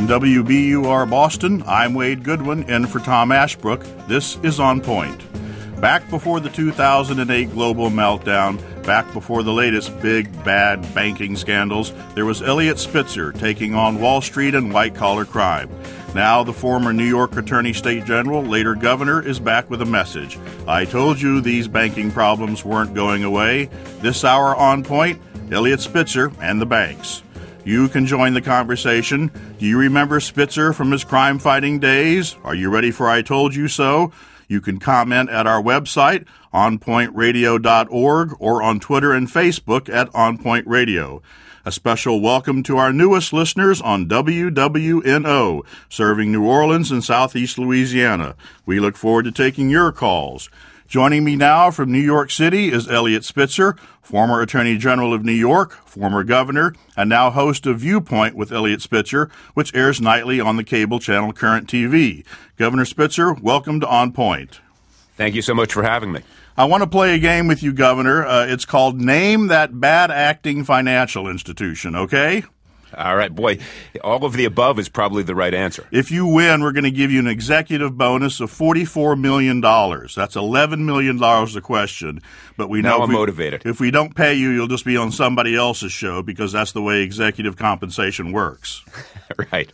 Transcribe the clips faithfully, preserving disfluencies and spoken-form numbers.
From W B U R Boston, I'm Wade Goodwin, in for Tom Ashbrook. This is On Point. Back before the two thousand eight global meltdown, back before the latest big, bad banking scandals, there was Eliot Spitzer taking on Wall Street and white-collar crime. Now the former New York Attorney State General, later governor, is back with a message. I told you these banking problems weren't going away. This hour On Point, Eliot Spitzer and the banks. You can join the conversation. Do you remember Spitzer from his crime-fighting days? Are you ready for I Told You So? You can comment at our website, on point radio dot org, or on Twitter and Facebook at On Point Radio. A special welcome to our newest listeners on W W N O, serving New Orleans and southeast Louisiana. We look forward to taking your calls. Joining me now from New York City is Eliot Spitzer, former Attorney General of New York, former governor, and now host of Viewpoint with Eliot Spitzer, which airs nightly on the cable channel Current T V. Governor Spitzer, welcome to On Point. Thank you so much for having me. I want to play a game with you, Governor. Uh, it's called Name That Bad Acting Financial Institution, okay? All right, boy, all of the above is probably the right answer. If you win, we're going to give you an executive bonus of forty-four million dollars. That's eleven million dollars a question. But we know now I'm if we, motivated. If we don't pay you, you'll just be on somebody else's show because that's the way executive compensation works. Right.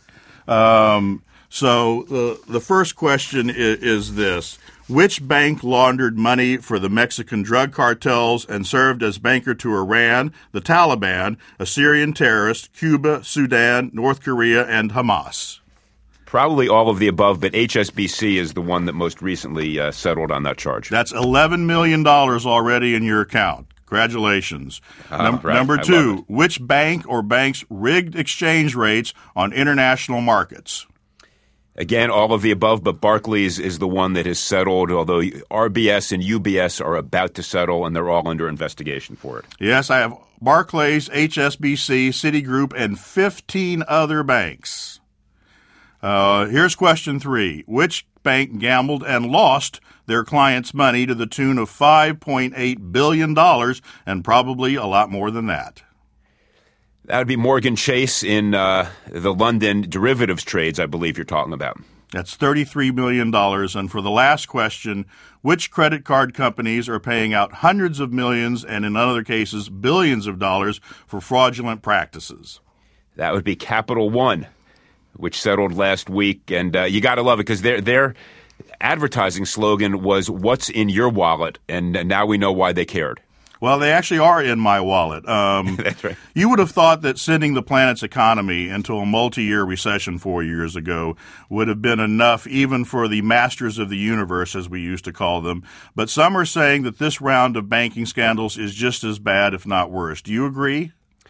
Um, so the, the first question is, is this. Which bank laundered money for the Mexican drug cartels and served as banker to Iran, the Taliban, Assyrian terrorists, Cuba, Sudan, North Korea, and Hamas? Probably all of the above, but H S B C is the one that most recently uh, settled on that charge. That's eleven million dollars already in your account. Congratulations. Uh, Num- right. Number I two, which bank or banks rigged exchange rates on international markets? Again, all of the above, but Barclays is the one that has settled, although R B S and U B S are about to settle, and they're all under investigation for it. Yes, I have Barclays, H S B C, Citigroup, and fifteen other banks. Uh, here's question three. Which bank gambled and lost their clients' money to the tune of five point eight billion dollars, and probably a lot more than that? That would be Morgan Chase in uh, the London derivatives trades, I believe you're talking about. That's thirty-three million dollars. And for the last question, which credit card companies are paying out hundreds of millions and in other cases billions of dollars for fraudulent practices? That would be Capital One, which settled last week. And uh, you got to love it because their their advertising slogan was, "What's in your wallet?" And now we know why they cared. Well, they actually are in my wallet. Um, That's right. You would have thought that sending the planet's economy into a multi-year recession four years ago would have been enough even for the masters of the universe, as we used to call them. But some are saying that this round of banking scandals is just as bad, if not worse. Do you agree?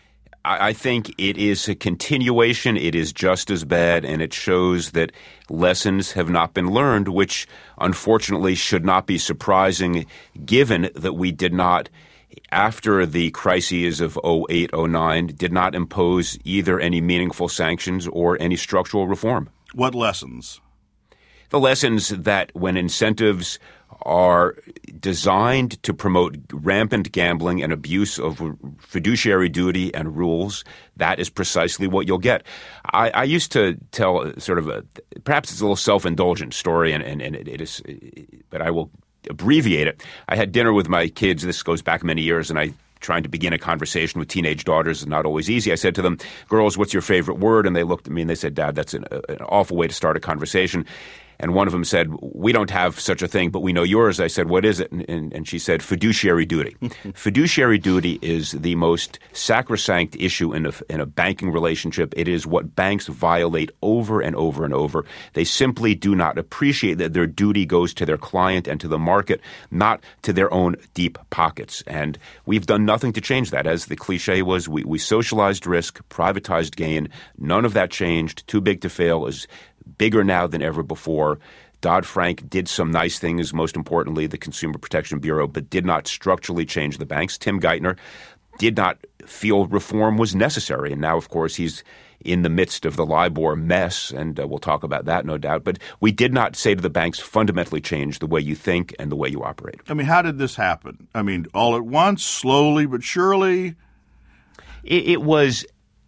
I think it is a continuation. It is just as bad, and it shows that lessons have not been learned, which unfortunately should not be surprising given that we did not, after the crises of oh eight, oh nine, did not impose either any meaningful sanctions or any structural reform. What lessons? The lessons that when incentives are designed to promote rampant gambling and abuse of fiduciary duty and rules, that is precisely what you'll get. I, I used to tell sort of a, perhaps it's a little self-indulgent story, and, and, and it, it is, but I will abbreviate it. I had dinner with my kids. This goes back many years, and I trying to begin a conversation with teenage daughters is not always easy. I said to them, "Girls, what's your favorite word?" And they looked at me and they said, "Dad, that's an, an awful way to start a conversation." And one of them said, "We don't have such a thing, but we know yours." I said, "What is it?" And, and, and she said, "Fiduciary duty." Fiduciary duty is the most sacrosanct issue in a, in a banking relationship. It is what banks violate over and over and over. They simply do not appreciate that their duty goes to their client and to the market, not to their own deep pockets. And we've done nothing to change that. As the cliche was, we, we socialized risk, privatized gain. None of that changed. Too big to fail is bigger now than ever before. Dodd-Frank did some nice things, most importantly, the Consumer Protection Bureau, but did not structurally change the banks. Tim Geithner did not feel reform was necessary. And now, of course, he's in the midst of the LIBOR mess, and uh, we'll talk about that, no doubt. But we did not say to the banks, fundamentally change the way you think and the way you operate. I mean, how did this happen? I mean, all at once, slowly but surely? It, it was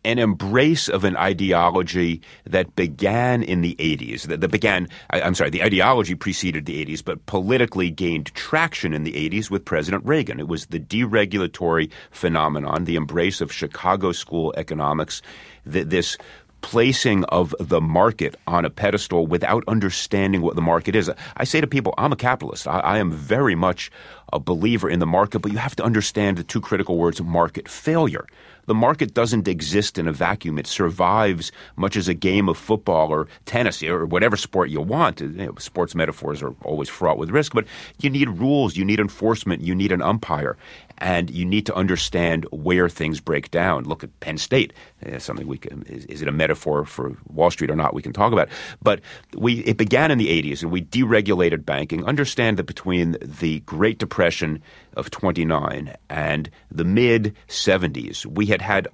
an embrace of an ideology that began in the eighties, that, that began, I, I'm sorry, the ideology preceded the eighties, but politically gained traction in the eighties with President Reagan. It was the deregulatory phenomenon, the embrace of Chicago school economics, th- this placing of the market on a pedestal without understanding what the market is. I say to people, I'm a capitalist. I, I am very much a believer in the market, but you have to understand the two critical words of market failure. The market doesn't exist in a vacuum. It survives much as a game of football or tennis or whatever sport you want. You know, sports metaphors are always fraught with risk, but you need rules, you need enforcement, you need an umpire, and you need to understand where things break down. Look at Penn State. Uh, something we can, is, is it a metaphor for Wall Street or not? We can talk about. But we it began in the eighties, and we deregulated banking. Understand that between the Great Depression of twenty-nine and the mid-seventies, we had had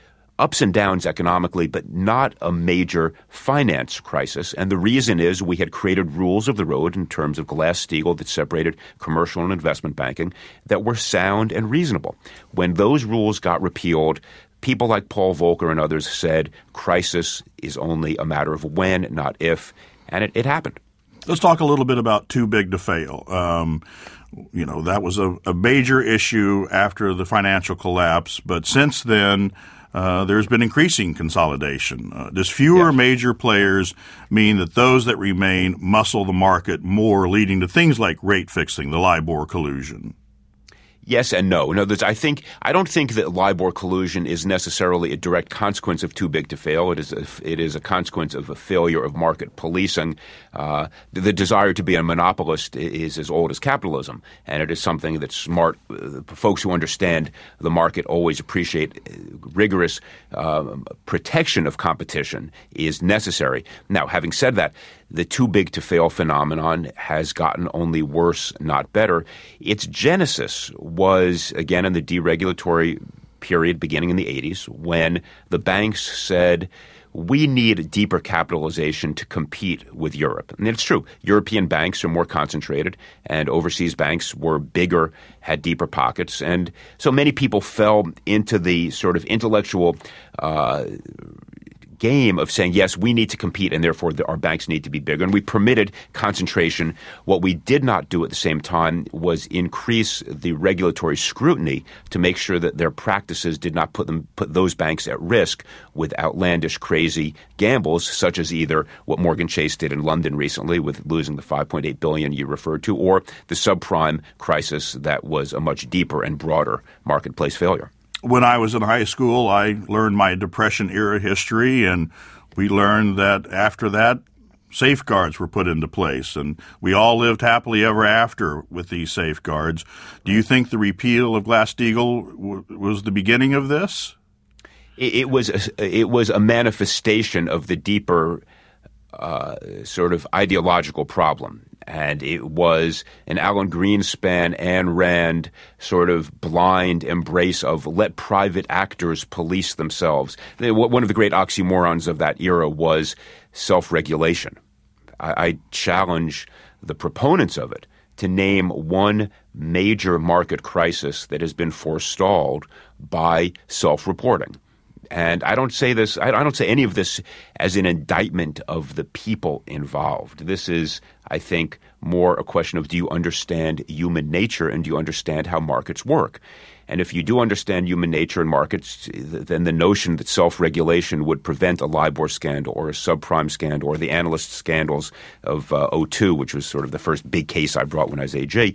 ups and downs economically, but not a major finance crisis. And the reason is we had created rules of the road in terms of Glass-Steagall that separated commercial and investment banking that were sound and reasonable. When those rules got repealed, people like Paul Volcker and others said crisis is only a matter of when, not if, and it, it happened. Let's talk a little bit about too big to fail. Um, you know, that was a, a major issue after the financial collapse, but since then, Uh, there's been increasing consolidation. Uh, does fewer yes. major players mean that those that remain muscle the market more, leading to things like rate fixing, the LIBOR collusion? Yes and no. In other words, I think I don't think that LIBOR collusion is necessarily a direct consequence of too big to fail. It is a, it is a consequence of a failure of market policing. Uh, the, the desire to be a monopolist is as old as capitalism, and it is something that smart uh, folks who understand the market always appreciate. Rigorous uh, protection of competition is necessary. Now, having said that, the too big to fail phenomenon has gotten only worse, not better. Its genesis was, again, in the deregulatory period beginning in the eighties when the banks said, we need deeper capitalization to compete with Europe. And it's true. European banks are more concentrated, and overseas banks were bigger, had deeper pockets. And so many people fell into the sort of intellectual uh game of saying, yes, we need to compete, and therefore the, our banks need to be bigger. And we permitted concentration. What we did not do at the same time was increase the regulatory scrutiny to make sure that their practices did not put them put those banks at risk with outlandish, crazy gambles, such as either what Morgan Chase did in London recently with losing the five point eight billion dollars you referred to, or the subprime crisis that was a much deeper and broader marketplace failure. When I was in high school, I learned my Depression-era history, and we learned that after that, safeguards were put into place, and we all lived happily ever after with these safeguards. Do you think the repeal of Glass-Steagall w- was the beginning of this? It, it was a, it was a manifestation of the deeper uh, sort of ideological problem. And it was an Alan Greenspan, Ayn Rand sort of blind embrace of let private actors police themselves. One of the great oxymorons of that era was self-regulation. I, I challenge the proponents of it to name one major market crisis that has been forestalled by self-reporting. And I don't say this, I don't say any of this as an indictment of the people involved. This is, I think, more a question of do you understand human nature and do you understand how markets work? And if you do understand human nature and markets, then the notion that self-regulation would prevent a LIBOR scandal or a subprime scandal or the analyst scandals of uh, oh two, which was sort of the first big case I brought when I was A G,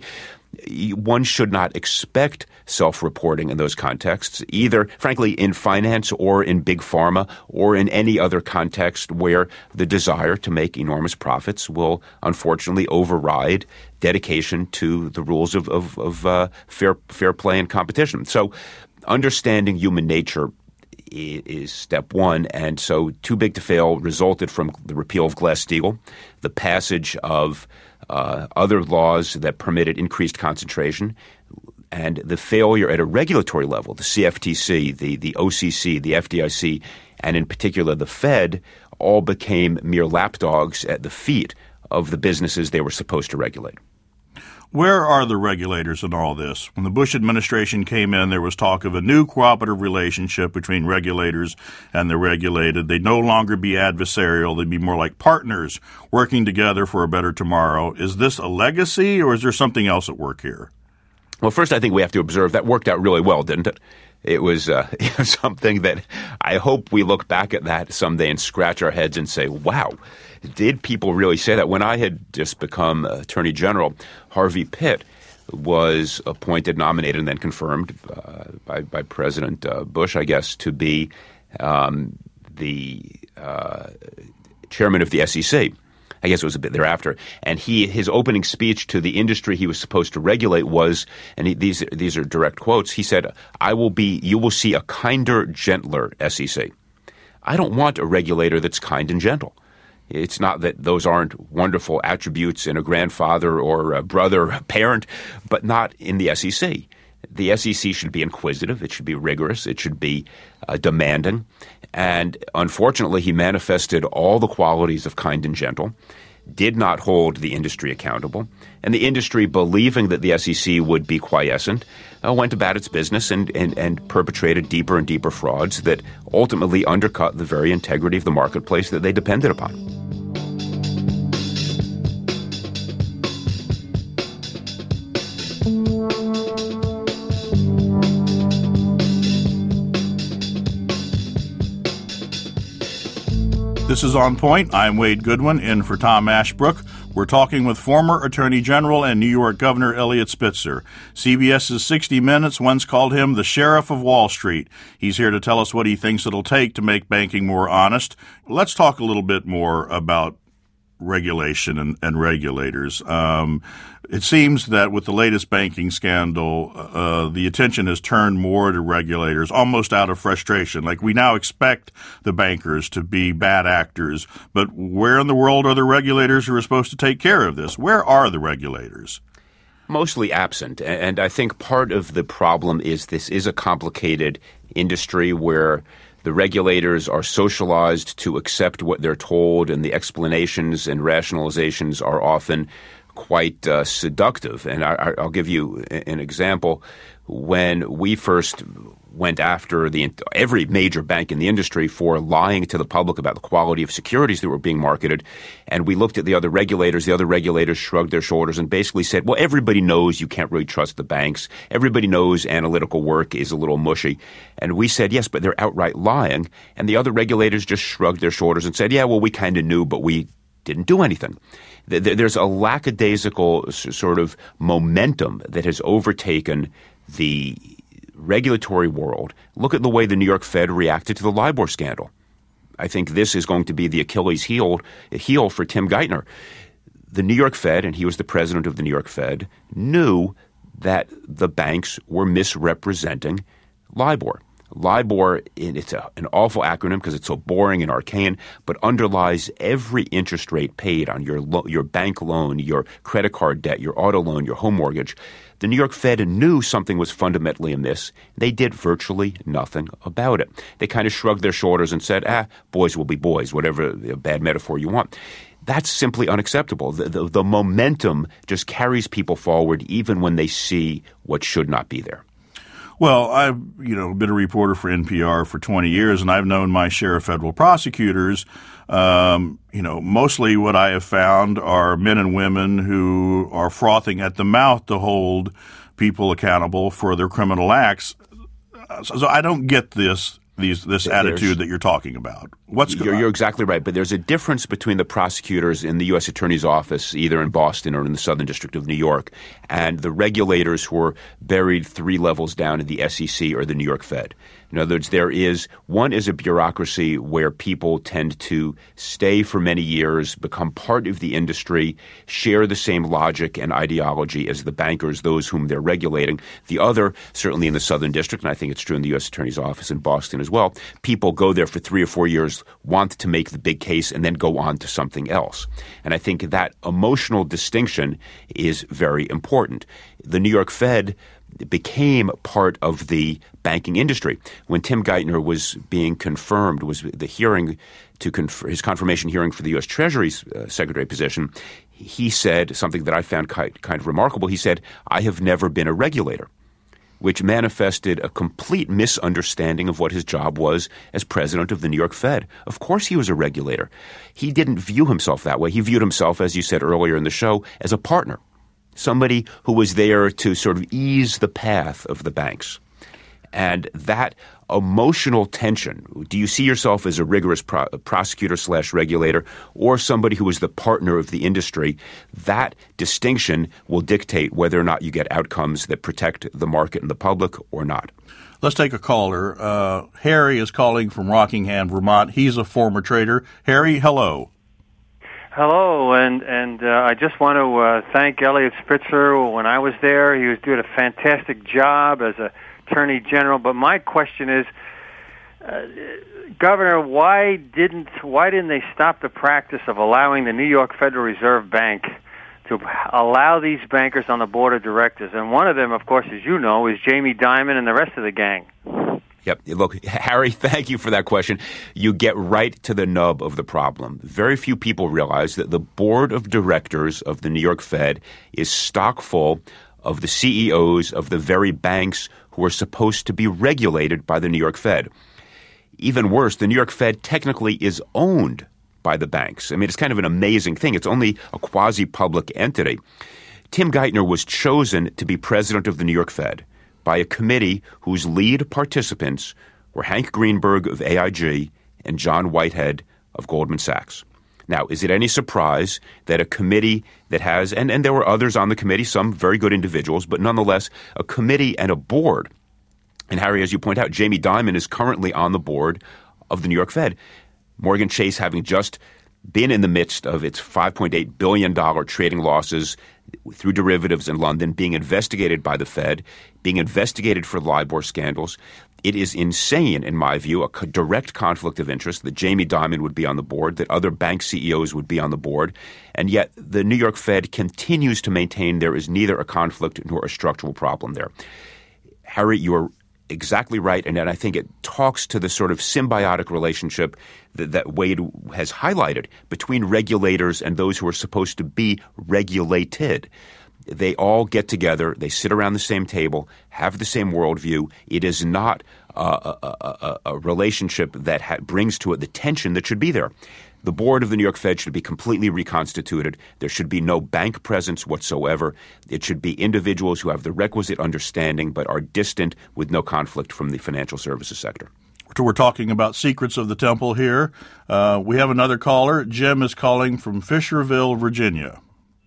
one should not expect self-reporting in those contexts, either, frankly, in finance or in big pharma or in any other context where the desire to make enormous profits will unfortunately override dedication to the rules of, of, of uh, fair, fair play and competition. So understanding human nature is step one. And so too big to fail resulted from the repeal of Glass-Steagall, the passage of uh, other laws that permitted increased concentration, and the failure at a regulatory level, the C F T C, the, the O C C, the F D I C, and in particular the Fed, all became mere lapdogs at the feet of the businesses they were supposed to regulate. Where are the regulators in all this? When the Bush administration came in, there was talk of a new cooperative relationship between regulators and the regulated. They'd no longer be adversarial. They'd be more like partners working together for a better tomorrow. Is this a legacy, or is there something else at work here? Well, first, I think we have to observe that worked out really well, didn't it? It was uh, something that I hope we look back at that someday and scratch our heads and say, wow, did people really say that? When I had just become Attorney General, Harvey Pitt was appointed, nominated, and then confirmed uh, by, by President uh, Bush, I guess, to be um, the uh, chairman of the S E C. I guess it was a bit thereafter. And he, his opening speech to the industry he was supposed to regulate was, and he, these these are direct quotes, he said, I will be, you will see a kinder, gentler S E C. I don't want a regulator that's kind and gentle. It's not that those aren't wonderful attributes in a grandfather or a brother or a parent, but not in the S E C. The S E C should be inquisitive. It should be rigorous. It should be uh, demanding. And unfortunately, he manifested all the qualities of kind and gentle, did not hold the industry accountable. And the industry, believing that the S E C would be quiescent, uh, went about its business and, and, and perpetrated deeper and deeper frauds that ultimately undercut the very integrity of the marketplace that they depended upon. This is On Point. I'm Wade Goodwin, in for Tom Ashbrook. We're talking with former Attorney General and New York Governor Eliot Spitzer. CBS's sixty minutes once called him the Sheriff of Wall Street. He's here to tell us what he thinks it'll take to make banking more honest. Let's talk a little bit more about regulation and, and regulators. Um, it seems that with the latest banking scandal, uh, the attention has turned more to regulators, almost out of frustration. Like, we now expect the bankers to be bad actors, but where in the world are the regulators who are supposed to take care of this? Where are the regulators? Mostly absent. And I think part of the problem is this is a complicated industry where the regulators are socialized to accept what they're told, and the explanations and rationalizations are often quite uh, seductive. And I, I'll give you an example. When we first went after the every major bank in the industry for lying to the public about the quality of securities that were being marketed, and we looked at the other regulators, the other regulators shrugged their shoulders and basically said, well, everybody knows you can't really trust the banks. Everybody knows analytical work is a little mushy. And we said, yes, but they're outright lying. And the other regulators just shrugged their shoulders and said, yeah, well, we kind of knew, but we didn't do anything. There's a lackadaisical sort of momentum that has overtaken the regulatory world. Look at the way the New York Fed reacted to the LIBOR scandal. I think this is going to be the Achilles heel, heel for Tim Geithner. The New York Fed, and he was the president of the New York Fed, knew that the banks were misrepresenting LIBOR. LIBOR, it's a, an awful acronym because it's so boring and arcane, but underlies every interest rate paid on your lo- your bank loan, your credit card debt, your auto loan, your home mortgage. The New York Fed knew something was fundamentally amiss. They did virtually nothing about it. They kind of shrugged their shoulders and said, ah, boys will be boys, whatever bad metaphor you want. That's simply unacceptable. The, the, the momentum just carries people forward even when they see what should not be there. Well, I've, you know, been a reporter for N P R for twenty years, and I've known my share of federal prosecutors. Um, you know, mostly what I have found are men and women who are frothing at the mouth to hold people accountable for their criminal acts. So, so I don't get this. These, this There's, attitude that you're talking about. What's you're, you're exactly right, but there's a difference between the prosecutors in the U S Attorney's Office, either in Boston or in the Southern District of New York, and the regulators who are buried three levels down in the S E C or the New York Fed. In other words, there is one is a bureaucracy where people tend to stay for many years, become part of the industry, share the same logic and ideology as the bankers, those whom they're regulating. The other, certainly in the Southern District, and I think it's true in the U S Attorney's Office in Boston as well, people go there for three or four years, want to make the big case, and then go on to something else. And I think that emotional distinction is very important. The New York Fed became part of the banking industry. When Tim Geithner was being confirmed, was the hearing to confer, his confirmation hearing for the U S. Treasury's uh, Secretary position, he said something that I found kind, kind of remarkable. He said, "I have never been a regulator," which manifested a complete misunderstanding of what his job was as president of the New York Fed. Of course he was a regulator. He didn't view himself that way. He viewed himself, as you said earlier in the show, as a partner, somebody who was there to sort of ease the path of the banks. And that emotional tension, do you see yourself as a rigorous pro- prosecutor slash regulator or somebody who is the partner of the industry? That distinction will dictate whether or not you get outcomes that protect the market and the public or not. Let's take a caller. Uh, Harry is calling from Rockingham, Vermont. He's a former trader. Harry, hello. Hello, and and uh, I just want to uh, thank Eliot Spitzer. When I was there, he was doing a fantastic job as a Attorney General. But my question is, uh, Governor, why didn't why didn't they stop the practice of allowing the New York Federal Reserve Bank to allow these bankers on the board of directors? And one of them, of course, as you know, is Jamie Dimon and the rest of the gang. Yep. Look, Harry, thank you for that question. You get right to the nub of the problem. Very few people realize that the board of directors of the New York Fed is stock full of the C E Os of the very banks who are supposed to be regulated by the New York Fed. Even worse, the New York Fed technically is owned by the banks. I mean, it's kind of an amazing thing. It's only a quasi-public entity. Tim Geithner was chosen to be president of the New York Fed by a committee whose lead participants were Hank Greenberg of A I G and John Whitehead of Goldman Sachs. Now, is it any surprise that a committee that has, and, and there were others on the committee, some very good individuals, but nonetheless, a committee and a board, and Harry, as you point out, Jamie Dimon is currently on the board of the New York Fed. Morgan Chase having just been in the midst of its five point eight billion dollars trading losses through derivatives in London, being investigated by the Fed, being investigated for LIBOR scandals. It is insane, in my view, a co- direct conflict of interest that Jamie Dimon would be on the board, that other bank C E Os would be on the board, and yet the New York Fed continues to maintain there is neither a conflict nor a structural problem there. Harry, you are exactly right, and I think it talks to the sort of symbiotic relationship that, that Wade has highlighted between regulators and those who are supposed to be regulated. They all get together, they sit around the same table, have the same worldview. It is not uh, a, a, a relationship that ha- brings to it the tension that should be there. The board of the New York Fed should be completely reconstituted. There should be no bank presence whatsoever. It should be individuals who have the requisite understanding but are distant with no conflict from the financial services sector. So we're talking about secrets of the temple here. Uh, we have another caller. Jim is calling from Fisherville, Virginia.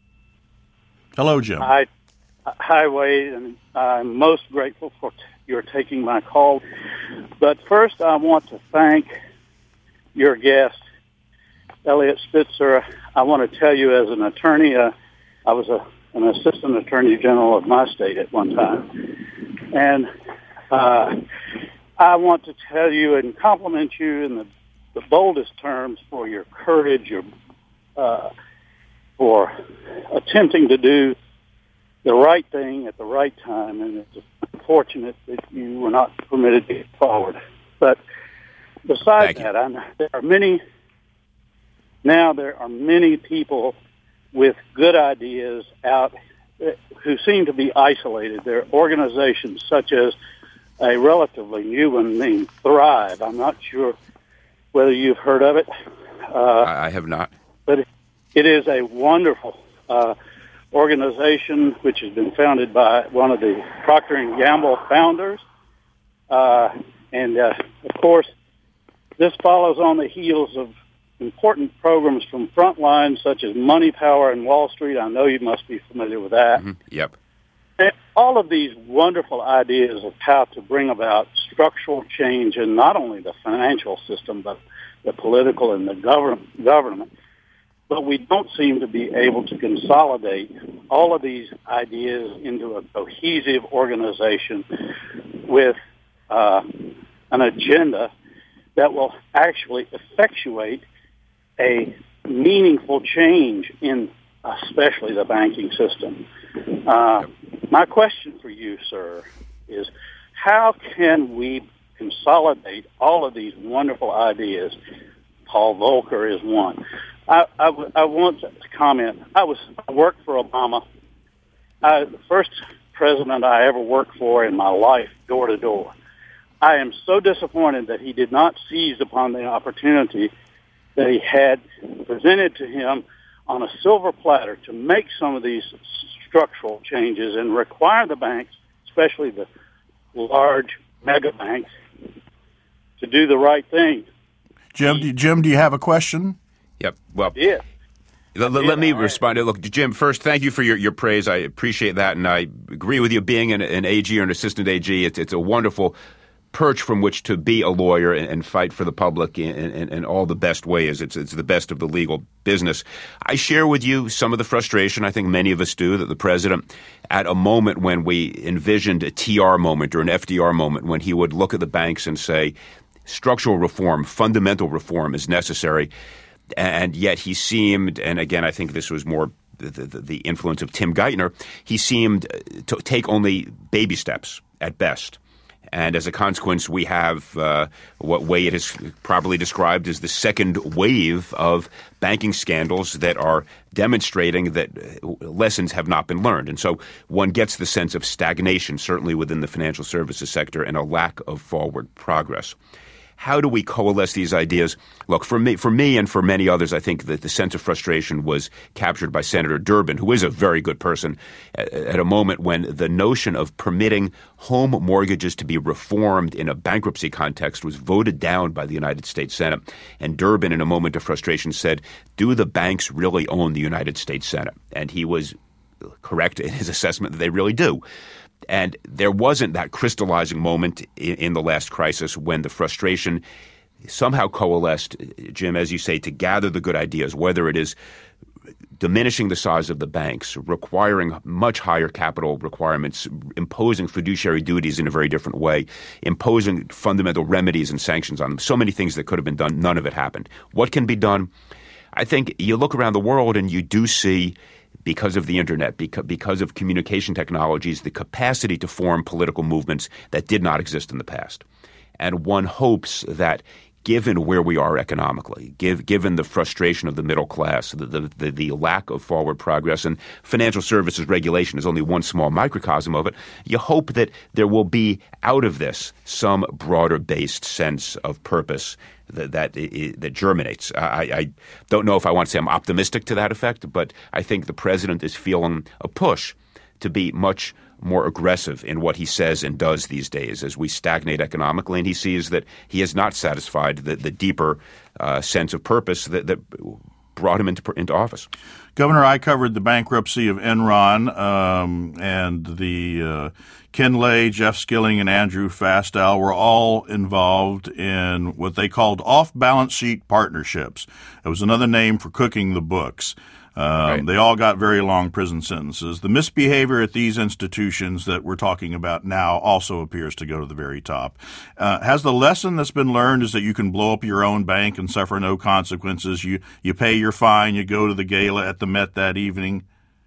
Hello, Jim. Hi, hi, Wade, and I'm most grateful for t- your taking my call. But first, I want to thank your guest, Eliot Spitzer. I want to tell you, as an attorney, uh, I was a, an assistant attorney general of my state at one time, and uh, I want to tell you and compliment you in the, the boldest terms for your courage, your uh, for attempting to do the right thing at the right time, and it's unfortunate that you were not permitted to get forward. But besides that, I know there are many, now there are many people with good ideas out who seem to be isolated. There are organizations such as a relatively new one named Thrive. I'm not sure whether you've heard of it. Uh, I have not. But it is a wonderful uh, organization which has been founded by one of the Procter and Gamble founders. Uh, and, uh, of course, this follows on the heels of important programs from Frontline, such as Money, Power, and Wall Street. I know you must be familiar with that. Mm-hmm. Yep. And all of these wonderful ideas of how to bring about structural change in not only the financial system, but the political and the government. government. But we don't seem to be able to consolidate all of these ideas into a cohesive organization with uh, an agenda that will actually effectuate a meaningful change in especially the banking system. Uh, My question for you, sir, is how can we consolidate all of these wonderful ideas? Paul Volcker is one. I, I, I want to comment. I was I worked for Obama. I, the first president I ever worked for in my life, door to door. I am so disappointed that he did not seize upon the opportunity that he had presented to him on a silver platter to make some of these structural changes and require the banks, especially the large mega banks, to do the right thing. Jim, do, Jim, do you have a question? Yep. Well, yeah. Let, let, let me respond. Look, Jim, first, thank you for your, your praise. I appreciate that, and I agree with you. Being an, an A G or an assistant A G, it's, it's a wonderful perch from which to be a lawyer and, and fight for the public in, in, in all the best ways. It's, it's the best of the legal business. I share with you some of the frustration, I think many of us do, that the president, at a moment when we envisioned a T R moment or an F D R moment, when he would look at the banks and say, structural reform, fundamental reform is necessary. And yet he seemed, and again, I think this was more the, the, the influence of Tim Geithner, he seemed to take only baby steps at best. And as a consequence, we have uh, what Wade has properly described as the second wave of banking scandals that are demonstrating that lessons have not been learned. And so one gets the sense of stagnation, certainly within the financial services sector, and a lack of forward progress. How do we coalesce these ideas? Look, for me, for me and for many others, I think that the sense of frustration was captured by Senator Durbin, who is a very good person, at a moment when the notion of permitting home mortgages to be reformed in a bankruptcy context was voted down by the United States Senate. And Durbin, in a moment of frustration, said, do the banks really own the United States Senate? And he was correct in his assessment that they really do. And there wasn't that crystallizing moment in, in the last crisis when the frustration somehow coalesced, Jim, as you say, to gather the good ideas, whether it is diminishing the size of the banks, requiring much higher capital requirements, imposing fiduciary duties in a very different way, imposing fundamental remedies and sanctions on them. So many things that could have been done. None of it happened. What can be done? I think you look around the world and you do see, because of the internet, because, because of communication technologies, the capacity to form political movements that did not exist in the past. And one hopes that given where we are economically, give, given the frustration of the middle class, the, the, the, the lack of forward progress, and financial services regulation is only one small microcosm of it, you hope that there will be out of this some broader-based sense of purpose that that, that germinates. I, I don't know if I want to say I'm optimistic to that effect, but I think the president is feeling a push to be much more aggressive in what he says and does these days as we stagnate economically, and he sees that he has not satisfied the, the deeper uh, sense of purpose that, that brought him into, into office. Governor, I covered the bankruptcy of Enron um, and the uh, Ken Lay, Jeff Skilling, and Andrew Fastow were all involved in what they called off-balance sheet partnerships. It was another name for cooking the books. Um, right. They all got very long prison sentences. The misbehavior at these institutions that we're talking about now also appears to go to the very top. Uh, has the lesson that's been learned is that you can blow up your own bank and suffer no consequences? You you pay your fine, you go to the gala at the Met that evening?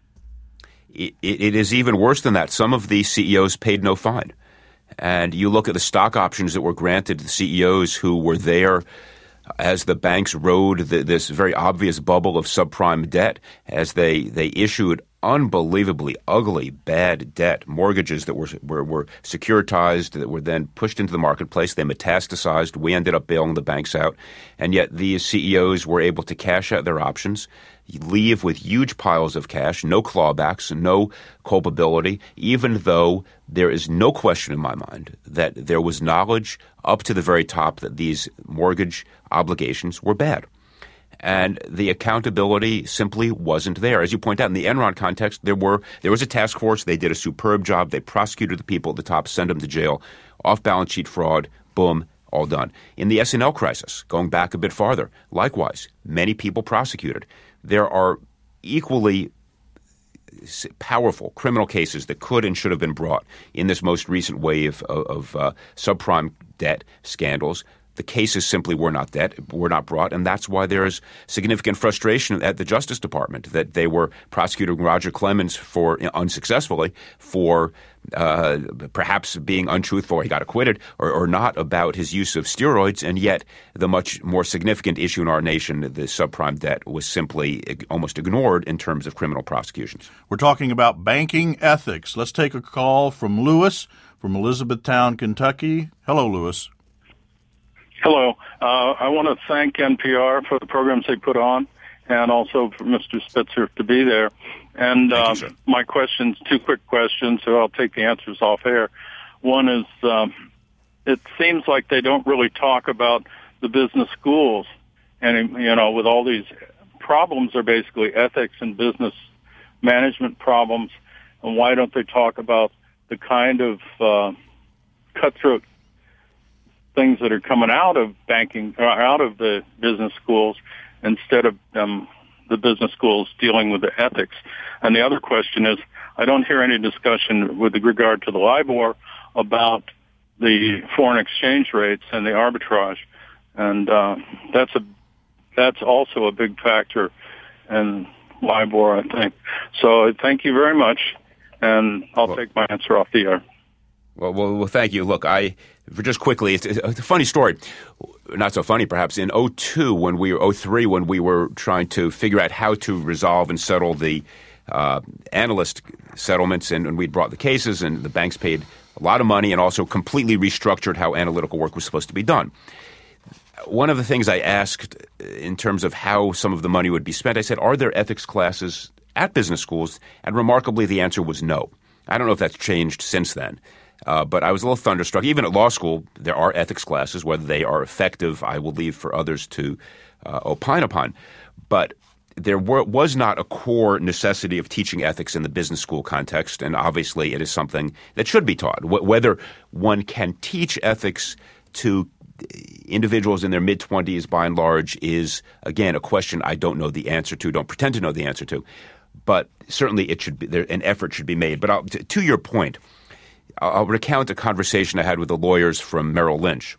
It, it is even worse than that. Some of the C E Os paid no fine. And you look at the stock options that were granted to the C E Os who were there as the banks rode the, this very obvious bubble of subprime debt, as they, they issued unbelievably ugly, bad debt, mortgages that were, were were securitized, that were then pushed into the marketplace. They metastasized. We ended up bailing the banks out. And yet these C E Os were able to cash out their options, leave with huge piles of cash, no clawbacks, no culpability, even though there is no question in my mind that there was knowledge up to the very top that these mortgage obligations were bad. And the accountability simply wasn't there. As you point out, in the Enron context, there were there was a task force. They did a superb job. They prosecuted the people at the top, sent them to jail. Off-balance sheet fraud, boom, all done. In the S and L crisis, going back a bit farther, likewise, many people prosecuted. There are equally powerful criminal cases that could and should have been brought in this most recent wave of, of uh, subprime debt scandals. the cases simply were not that were not brought, and that's why there is significant frustration at the Justice Department that they were prosecuting Roger Clemens for unsuccessfully for uh, perhaps being untruthful. He got acquitted or, or not about his use of steroids, and yet the much more significant issue in our nation, the subprime debt, was simply almost ignored in terms of criminal prosecutions. We're talking about banking ethics. Let's take a call from Lewis from Elizabethtown, Kentucky. Hello, Lewis. Hello. Uh, I want to thank N P R for the programs they put on, and also for Mister Spitzer to be there. And uh, you, my questions, two quick questions, so I'll take the answers off air. One is, um, it seems like they don't really talk about the business schools, and you know, with all these problems, are basically ethics and business management problems. And why don't they talk about the kind of uh, cutthroat things that are coming out of banking, or out of the business schools, instead of um, the business schools dealing with the ethics? And the other question is, I don't hear any discussion with regard to the LIBOR about the foreign exchange rates and the arbitrage, and uh, that's a that's also a big factor in LIBOR, I think. So thank you very much, and I'll well, take my answer off the air. Well, well, well, thank you. Look, I for just quickly, it's, it's a funny story. Not so funny, perhaps. In oh two, when we were oh three, when we were trying to figure out how to resolve and settle the uh, analyst settlements, and, and we'd brought the cases, and the banks paid a lot of money, and also completely restructured how analytical work was supposed to be done. One of the things I asked in terms of how some of the money would be spent, I said, are there ethics classes at business schools? And remarkably, the answer was no. I don't know if that's changed since then. Uh, but I was a little thunderstruck. Even at law school, there are ethics classes. Whether they are effective, I will leave for others to uh, opine upon. But there were, was not a core necessity of teaching ethics in the business school context, and obviously it is something that should be taught. Wh- whether one can teach ethics to individuals in their mid-twenties, by and large, is, again, a question I don't know the answer to, don't pretend to know the answer to. But certainly it should be, there, an effort should be made. But I'll, to, to your point, I'll recount a conversation I had with the lawyers from Merrill Lynch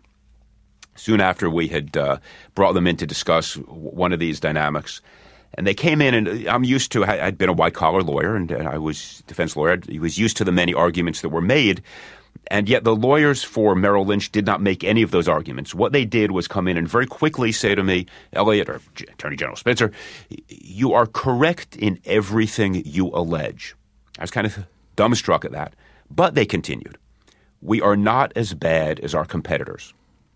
soon after we had uh, brought them in to discuss one of these dynamics. And they came in, and I'm used to – I'd been a white-collar lawyer, and I was a defense lawyer. I was used to the many arguments that were made. And yet the lawyers for Merrill Lynch did not make any of those arguments. What they did was come in and very quickly say to me, Elliot, or Attorney General Spitzer, you are correct in everything you allege. I was kind of dumbstruck at that. But they continued, we are not as bad as our competitors.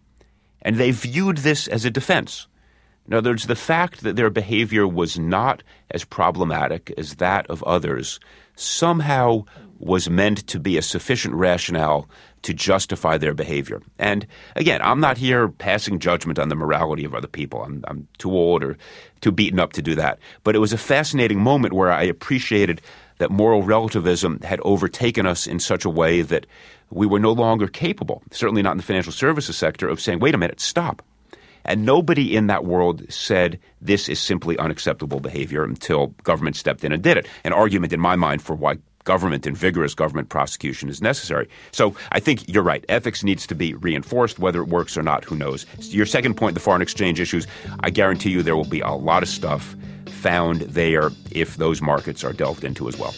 And they viewed this as a defense. In other words, the fact that their behavior was not as problematic as that of others somehow was meant to be a sufficient rationale to justify their behavior. And again, I'm not here passing judgment on the morality of other people. I'm, I'm too old or too beaten up to do that. But it was a fascinating moment where I appreciated that moral relativism had overtaken us in such a way that we were no longer capable, certainly not in the financial services sector, of saying, wait a minute, stop. And nobody in that world said this is simply unacceptable behavior until government stepped in and did it. An argument in my mind for why government and vigorous government prosecution is necessary. So I think you're right. Ethics needs to be reinforced. Whether it works or not, who knows? Your second point, the foreign exchange issues, I guarantee you there will be a lot of stuff found there if those markets are delved into as well.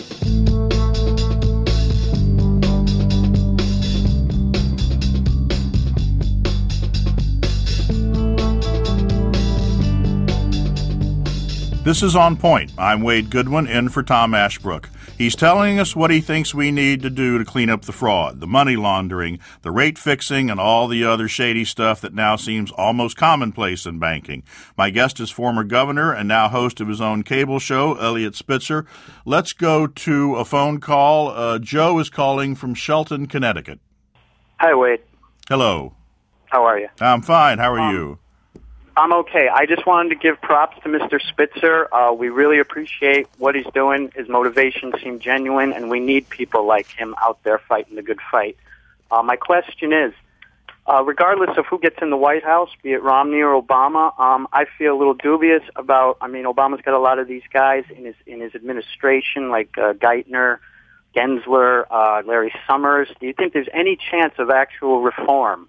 This is On Point. I'm Wade Goodwin, in for Tom Ashbrook. He's telling us what he thinks we need to do to clean up the fraud, the money laundering, the rate fixing, and all the other shady stuff that now seems almost commonplace in banking. My guest is former governor and now host of his own cable show, Elliot Spitzer. Let's go to a phone call. Uh, Joe is calling from Shelton, Connecticut. Hi, Wade. Hello. How are you? I'm fine. How are um, you? I'm okay. I just wanted to give props to Mister Spitzer. Uh, we really appreciate what he's doing. His motivation seemed genuine, and we need people like him out there fighting the good fight. Uh, my question is, uh, regardless of who gets in the White House, be it Romney or Obama, um, I feel a little dubious about, I mean, Obama's got a lot of these guys in his in his administration, like uh, Geithner, Gensler, uh, Larry Summers. Do you think there's any chance of actual reform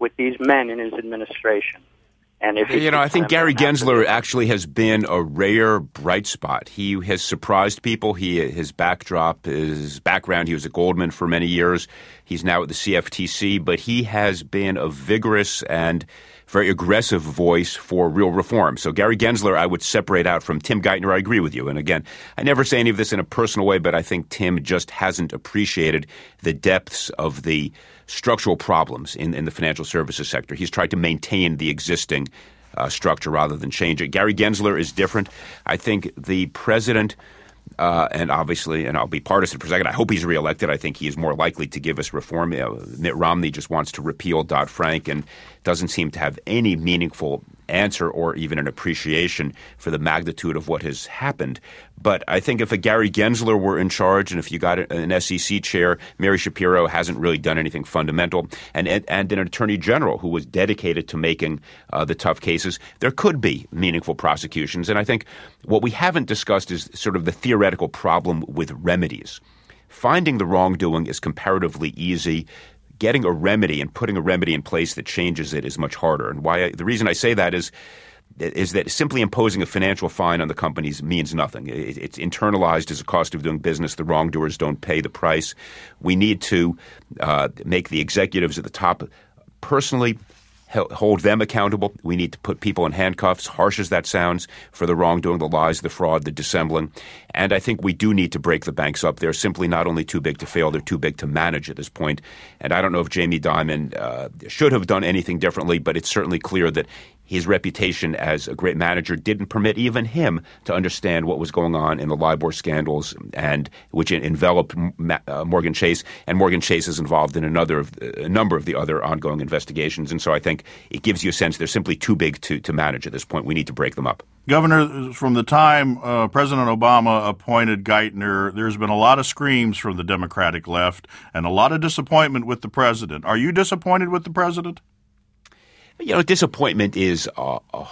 with these men in his administration. And if you know, I think Gary Gensler after- actually has been a rare bright spot. He has surprised people. He his backdrop, his background. He was at Goldman for many years. He's now at the C F T C, but he has been a vigorous and very aggressive voice for real reform. So Gary Gensler, I would separate out from Tim Geithner. I agree with you. And again, I never say any of this in a personal way, but I think Tim just hasn't appreciated the depths of the structural problems in, in the financial services sector. He's tried to maintain the existing uh, structure rather than change it. Gary Gensler is different. I think the president, uh, and obviously, and I'll be partisan for a second, I hope he's reelected. I think he is more likely to give us reform. You know, Mitt Romney just wants to repeal Dodd-Frank and doesn't seem to have any meaningful answer or even an appreciation for the magnitude of what has happened. But I think if a Gary Gensler were in charge and if you got an S E C chair, Mary Shapiro hasn't really done anything fundamental, and and, and an attorney general who was dedicated to making uh, the tough cases, there could be meaningful prosecutions. And I think what we haven't discussed is sort of the theoretical problem with remedies. Finding the wrongdoing is comparatively easy. Getting a remedy and putting a remedy in place that changes it is much harder. And why I, the reason I say that is is that simply imposing a financial fine on the companies means nothing. It, it's internalized as a cost of doing business. The wrongdoers don't pay the price. We need to uh, make the executives at the top personally hold them accountable. We need to put people in handcuffs, harsh as that sounds, for the wrongdoing, the lies, the fraud, the dissembling. And I think we do need to break the banks up. They're simply not only too big to fail, they're too big to manage at this point. And I don't know if Jamie Dimon uh, should have done anything differently, but it's certainly clear that his reputation as a great manager didn't permit even him to understand what was going on in the LIBOR scandals, and which enveloped uh, Morgan Chase. And Morgan Chase is involved in another of the, a number of the other ongoing investigations. And so I think it gives you a sense they're simply too big to, to manage at this point. We need to break them up. Governor, from the time uh, President Obama appointed Geithner, there's been a lot of screams from the Democratic left and a lot of disappointment with the president. Are you disappointed with the president? You know, disappointment is a, a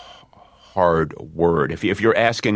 hard word. If, if you're asking,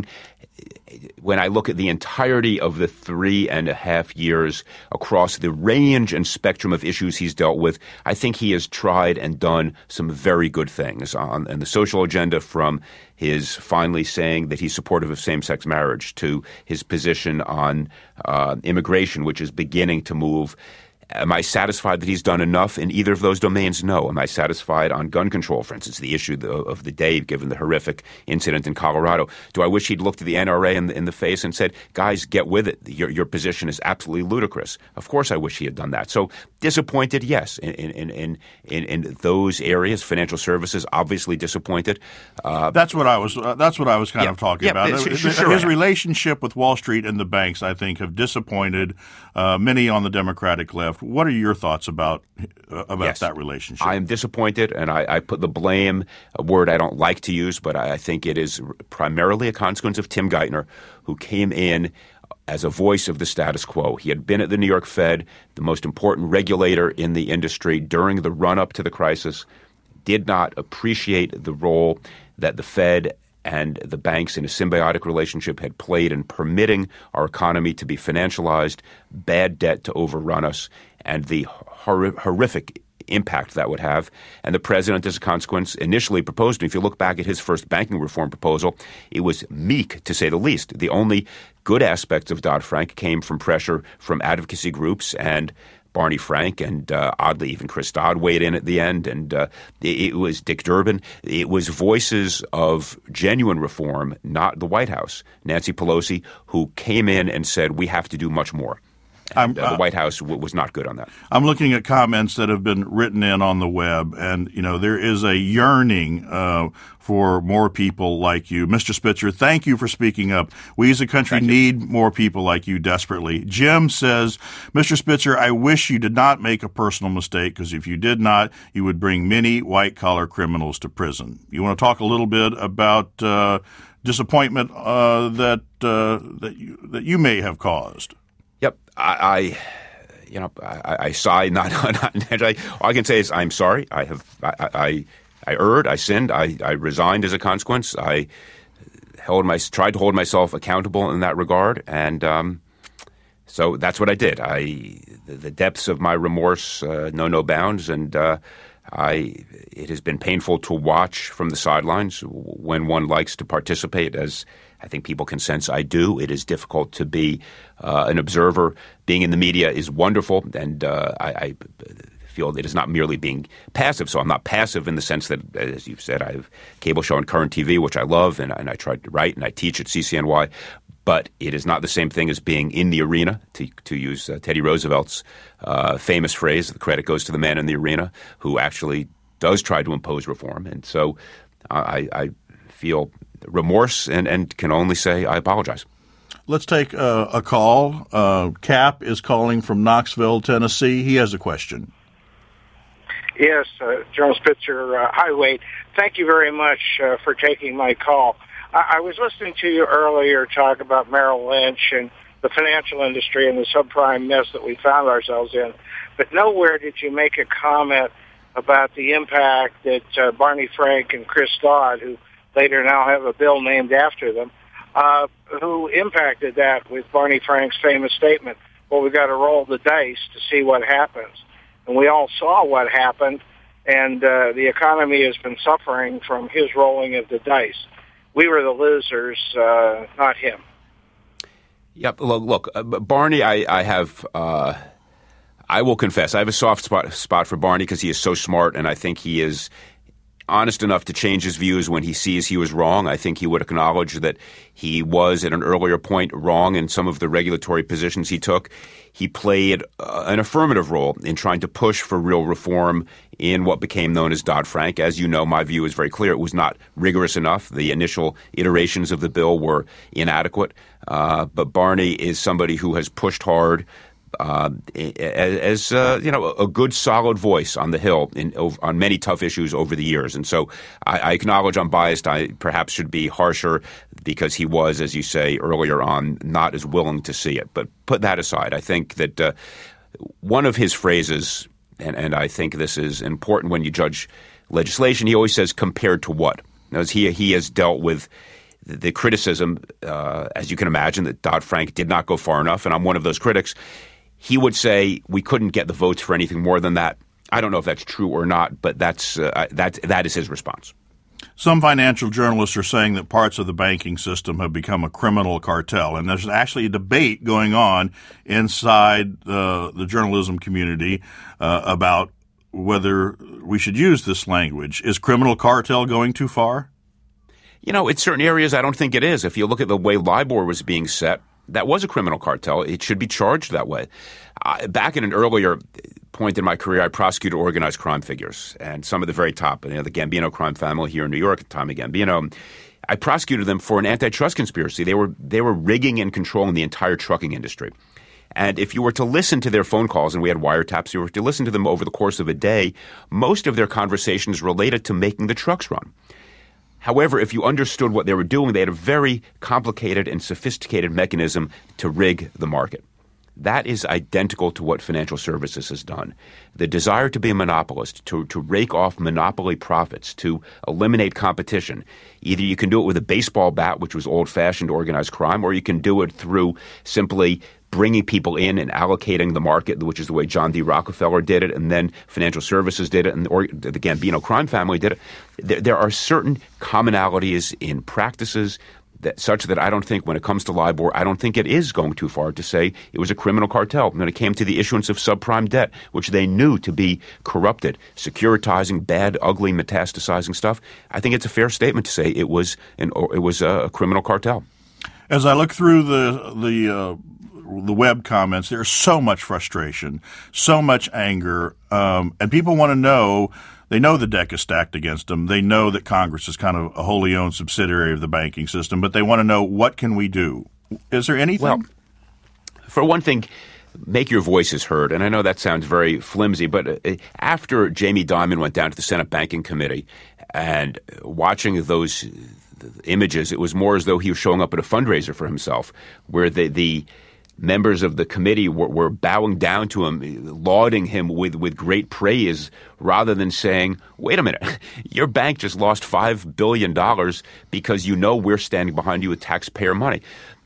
when I look at the entirety of the three and a half years across the range and spectrum of issues he's dealt with, I think he has tried and done some very good things on, on the social agenda, from his finally saying that he's supportive of same-sex marriage to his position on uh, immigration, which is beginning to move. Am I satisfied that he's done enough in either of those domains? No. Am I satisfied on gun control, for instance, the issue of the day, given the horrific incident in Colorado? Do I wish he'd looked at the N R A in the, in the face and said, guys, get with it. Your, your position is absolutely ludicrous. Of course I wish he had done that. So disappointed, yes, in in in, in, in those areas. Financial services, obviously disappointed. Uh, that's what I was uh, That's what I was kind yeah, of talking yeah, about. Sure, His sure. relationship with Wall Street and the banks, I think, have disappointed uh, many on the Democratic left. What are your thoughts about uh, about yes. that relationship? I am disappointed, and I, I put the blame, a word I don't like to use, but I, I think it is primarily a consequence of Tim Geithner, who came in as a voice of the status quo. He had been at the New York Fed, the most important regulator in the industry during the run-up to the crisis, did not appreciate the role that the Fed and the banks in a symbiotic relationship had played in permitting our economy to be financialized, bad debt to overrun us, and the hor- horrific impact that would have. And the president, as a consequence, initially proposed, and if you look back at his first banking reform proposal, it was meek, to say the least. The only good aspects of Dodd-Frank came from pressure from advocacy groups and Barney Frank, and uh, oddly even Chris Dodd weighed in at the end, and uh, it, it was Dick Durbin. It was voices of genuine reform, not the White House. Nancy Pelosi, who came in and said, we have to do much more. And, uh, the White House w- was not good on that. I'm looking at comments that have been written in on the web, and, you know, there is a yearning uh, for more people like you. Mister Spitzer, thank you for speaking up. We as a country need more people like you desperately. Jim says, Mister Spitzer, I wish you did not make a personal mistake, because if you did not, you would bring many white-collar criminals to prison. You want to talk a little bit about uh, disappointment uh, that uh, that you, that you may have caused? Yep, I, I you know, I, I sigh. Not, not intentionally. All I can say is I'm sorry. I have, I, I, I erred. I sinned. I, I resigned as a consequence. I held my, tried to hold myself accountable in that regard, and um, so that's what I did. I, the, the depths of my remorse uh, know no bounds, and uh, I it has been painful to watch from the sidelines when one likes to participate, as I think people can sense I do. It is difficult to be uh, an observer. Being in the media is wonderful, and uh, I, I feel it is not merely being passive. So I'm not passive in the sense that, as you've said, I have a cable show on Current T V, which I love, and, and I try to write and I teach at C C N Y. But it is not the same thing as being in the arena, to, to use uh, Teddy Roosevelt's uh, famous phrase, the credit goes to the man in the arena who actually does try to impose reform. And so I, I feel remorse and, and can only say I apologize. Let's take uh, a call. Uh, Cap is calling from Knoxville, Tennessee. He has a question. Yes, uh, General Spitzer, uh, hi, Wade. Thank you very much uh, for taking my call. I was listening to you earlier talk about Merrill Lynch and the financial industry and the subprime mess that we found ourselves in, but nowhere did you make a comment about the impact that uh, Barney Frank and Chris Dodd, who later now have a bill named after them, uh, who impacted that with Barney Frank's famous statement, well, we've got to roll the dice to see what happens. And we all saw what happened, and uh, the economy has been suffering from his rolling of the dice. We were the losers, uh, not him. Yep. Look, look uh, Barney, I, I have uh, – I will confess, I have a soft spot, spot for Barney because he is so smart, and I think he is honest enough to change his views when he sees he was wrong. I think he would acknowledge that he was, at an earlier point, wrong in some of the regulatory positions he took. He played uh, an affirmative role in trying to push for real reform in what became known as Dodd-Frank. As you know, my view is very clear. It was not rigorous enough. The initial iterations of the bill were inadequate. Uh, but Barney is somebody who has pushed hard uh, as, uh, you know, a good, solid voice on the Hill in, on many tough issues over the years. And so I, I acknowledge I'm biased. I perhaps should be harsher because he was, as you say earlier on, not as willing to see it. But put that aside, I think that uh, one of his phrases, and, and I think this is important when you judge legislation, he always says, compared to what? As he, he has dealt with the, the criticism, uh, as you can imagine, that Dodd-Frank did not go far enough, and I'm one of those critics. He would say we couldn't get the votes for anything more than that. I don't know if that's true or not, but that's uh, that that is his response. Some financial journalists are saying that parts of the banking system have become a criminal cartel, and there's actually a debate going on inside uh, the journalism community uh, about whether we should use this language. Is criminal cartel going too far? You know, in certain areas, I don't think it is. If you look at the way LIBOR was being set, that was a criminal cartel. It should be charged that way. Uh, back in an earlier point in my career, I prosecuted organized crime figures, and some of the very top, you know, the Gambino crime family here in New York, Tommy Gambino. I prosecuted them for an antitrust conspiracy. They were they were rigging and controlling the entire trucking industry. And if you were to listen to their phone calls, and we had wiretaps, you were to listen to them over the course of a day, most of their conversations related to making the trucks run. However, if you understood what they were doing, they had a very complicated and sophisticated mechanism to rig the market. That is identical to what financial services has done. The desire to be a monopolist, to, to rake off monopoly profits, to eliminate competition. Either you can do it with a baseball bat, which was old-fashioned organized crime, or you can do it through simply bringing people in and allocating the market, which is the way John D. Rockefeller did it, and then financial services did it, and or the Gambino crime family did it. There, there are certain commonalities in practices that, such that I don't think when it comes to LIBOR, I don't think it is going too far to say it was a criminal cartel. When it came to the issuance of subprime debt, which they knew to be corrupted, securitizing bad, ugly, metastasizing stuff, I think it's a fair statement to say it was an it was a criminal cartel. As I look through the the uh, the web comments, there's so much frustration, so much anger, um, and people want to know. They know the deck is stacked against them. They know that Congress is kind of a wholly owned subsidiary of the banking system, but they want to know, what can we do? Is there anything? Well, for one thing, make your voices heard. And I know that sounds very flimsy, but after Jamie Dimon went down to the Senate Banking Committee and watching those images, it was more as though he was showing up at a fundraiser for himself, where the the members of the committee were, were bowing down to him, lauding him with, with great praise, rather than saying, wait a minute, your bank just lost five billion dollars because you know we're standing behind you with taxpayer money.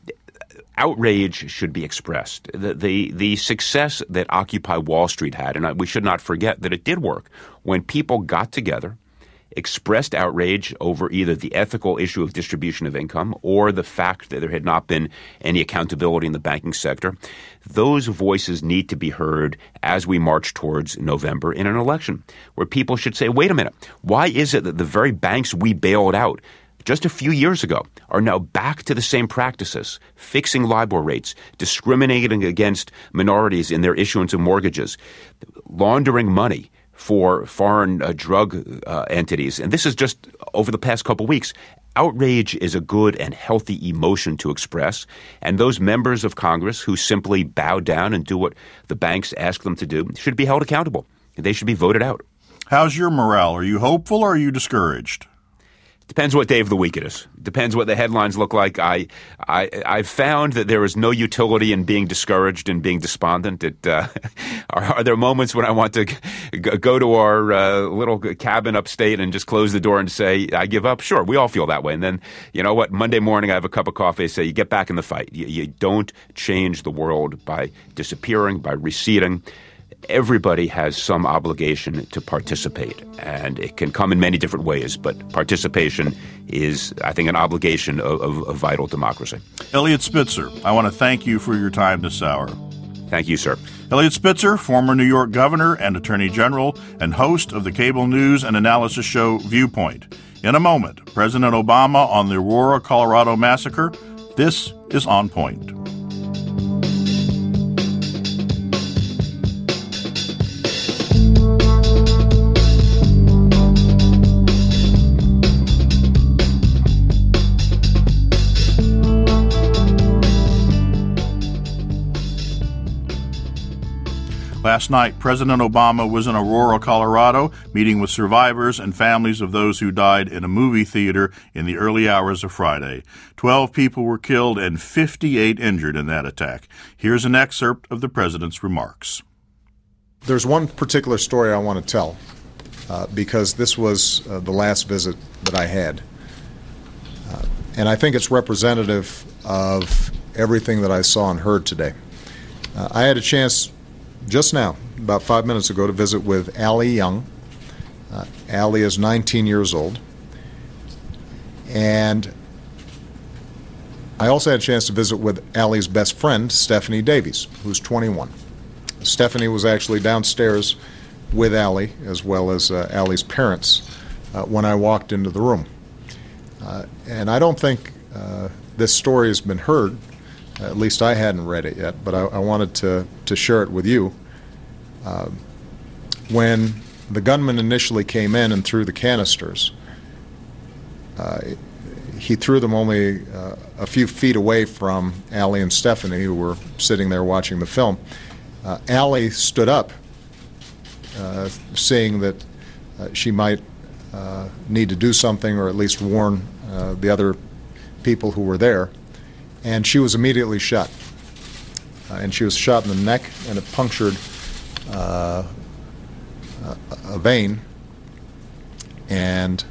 outrage should be expressed. The, the the success that Occupy Wall Street had, and I, we should not forget that it did work, when people got together, expressed outrage over either the ethical issue of distribution of income or the fact that there had not been any accountability in the banking sector. Those voices need to be heard as we march towards November in an election, where people should say, wait a minute, why is it that the very banks we bailed out just a few years ago are now back to the same practices, fixing LIBOR rates, discriminating against minorities in their issuance of mortgages, laundering money for foreign uh, drug uh, entities? And this is just over the past couple weeks. Outrage is a good and healthy emotion to express, and those members of Congress who simply bow down and do what the banks ask them to do should be held accountable. They should be voted out. How's your morale? Are you hopeful or are you discouraged? Depends what day of the week it is. Depends what the headlines look like. I, I, I've found that there is no utility in being discouraged and being despondent. It, uh, are, are there moments when I want to g- go to our uh, little cabin upstate and just close the door and say, I give up? Sure, we all feel that way. And then, you know what, Monday morning I have a cup of coffee, I say, you get back in the fight. You, you don't change the world by disappearing, by receding. Everybody has some obligation to participate, and it can come in many different ways, but participation is, I think, an obligation of, of, of vital democracy. Eliot Spitzer, I want to thank you for your time this hour. Thank you, sir. Eliot Spitzer, former New York governor and attorney general, and host of the cable news and analysis show Viewpoint. In a moment, President Obama on the Aurora, Colorado massacre. This is On Point. Last night, President Obama was in Aurora, Colorado, meeting with survivors and families of those who died in a movie theater in the early hours of Friday. Twelve people were killed and fifty-eight injured in that attack. Here's an excerpt of the president's remarks. There's one particular story I want to tell, uh, because this was uh, the last visit that I had. Uh, and I think it's representative of everything that I saw and heard today. Uh, I had a chance just now, about five minutes ago, to visit with Allie Young. Uh, Allie is nineteen years old. And I also had a chance to visit with Allie's best friend, Stephanie Davies, who's twenty-one. Stephanie was actually downstairs with Allie, as well as uh, Allie's parents, uh, when I walked into the room. Uh, and I don't think uh, this story has been heard. At least I hadn't read it yet, but I, I wanted to, to share it with you. Uh, when the gunman initially came in and threw the canisters, uh, he threw them only uh, a few feet away from Allie and Stephanie, who were sitting there watching the film. Uh, Allie stood up, uh, seeing that uh, she might uh, need to do something or at least warn uh, the other people who were there. And she was immediately shot. Uh, and she was shot in the neck, and it punctured uh, a, a vein. And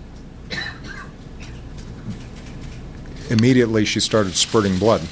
immediately she started spurting blood.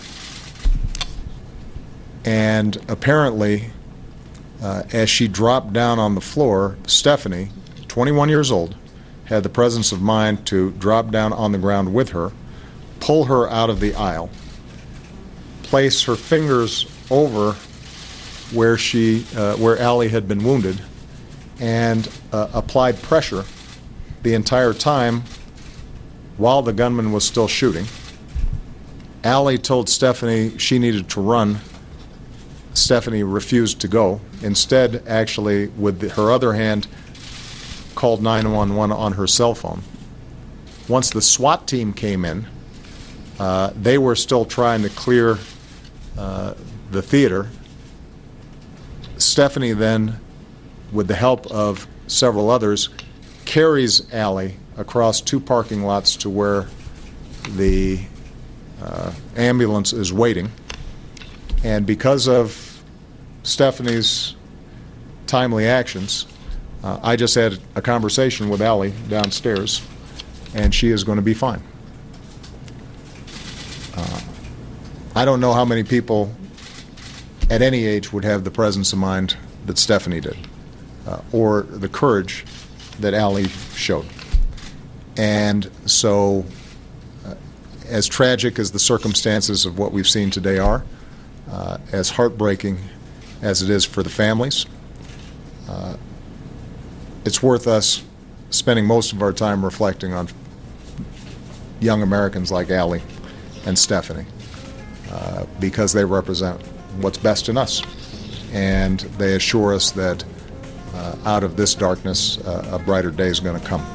And apparently, uh, as she dropped down on the floor, Stephanie, twenty-one years old, had the presence of mind to drop down on the ground with her, pull her out of the aisle, place her fingers over where she, uh, where Allie had been wounded, and uh, applied pressure the entire time while the gunman was still shooting. Allie told Stephanie she needed to run. Stephanie refused to go. Instead, actually, with the, her other hand, called nine one one on her cell phone. Once the SWAT team came in, uh, they were still trying to clear Uh, the theater. Stephanie then, with the help of several others, carries Allie across two parking lots to where the uh, ambulance is waiting. And because of Stephanie's timely actions, uh, I just had a conversation with Allie downstairs, and she is going to be fine. Uh, I don't know how many people at any age would have the presence of mind that Stephanie did, uh, or the courage that Allie showed. And so, uh, as tragic as the circumstances of what we've seen today are, uh, as heartbreaking as it is for the families, uh, it's worth us spending most of our time reflecting on young Americans like Allie and Stephanie, uh, because they represent what's best in us. And they assure us that uh, out of this darkness, uh, a brighter day is going to come.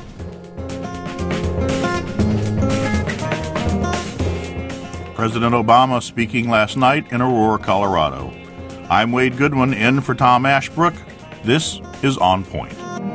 President Obama speaking last night in Aurora, Colorado. I'm Wade Goodwin in for Tom Ashbrook. This is On Point.